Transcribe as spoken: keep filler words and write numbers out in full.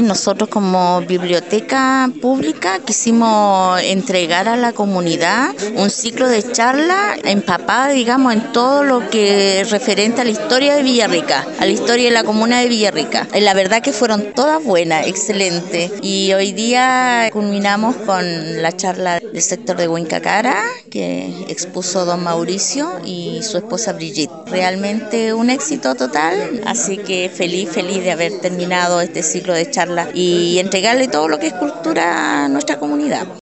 nosotros como biblioteca pública quisimos entregar a la comunidad un ciclo de charla empapada, digamos, en todo lo que es referente a la historia de Villarrica, a la historia de la comuna de Villarrica. La verdad que fueron todas buenas, excelentes. Y hoy día culminamos con la charla del sector de Huincacara, que expuso don Mauricio y su esposa Brigitte. Realmente un éxito total, así que feliz, feliz de haber terminado este ciclo de charla y entregarle todo lo que es cultura a nuestra comunidad.